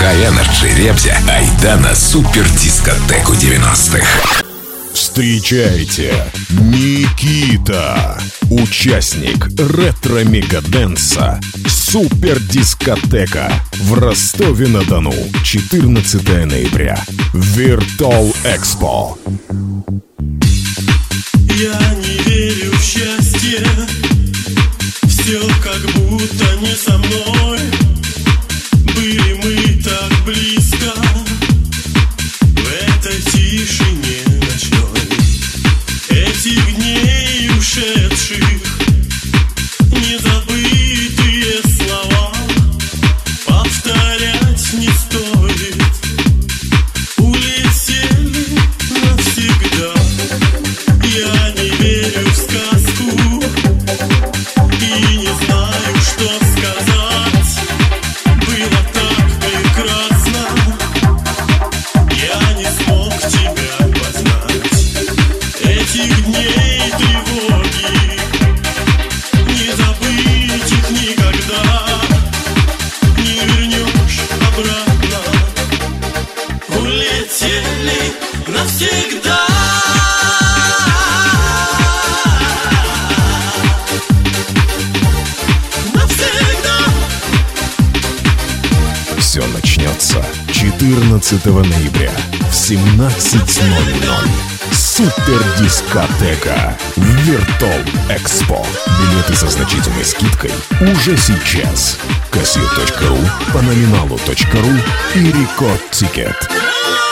High Energy Ребзя, айда на супердискотеку 90-х. Встречайте, Никита, участник ретро-мегадэнса «Супердискотека» в Ростове-на-Дону, 14 ноября, Virtual Expo. Я не верю в счастье, все как будто не со мной. Были мы так близко в этой тишине ночной. Этих дней ушедших незабытые слова повторять не стоит. Улетели навсегда. Я не верю в сказку и не знаю, что сказать. Было так прекрасно, я не смог тебя познать. Этих дней тревоги не забыть их никогда. Не вернешь обратно. Улетели навсегда. Все начнется 14 ноября в 17:00. Супердискотека Virtual Expo. Билеты со значительной скидкой уже сейчас. Кассир.ру, по номиналу.ру и Рекорд Тикет.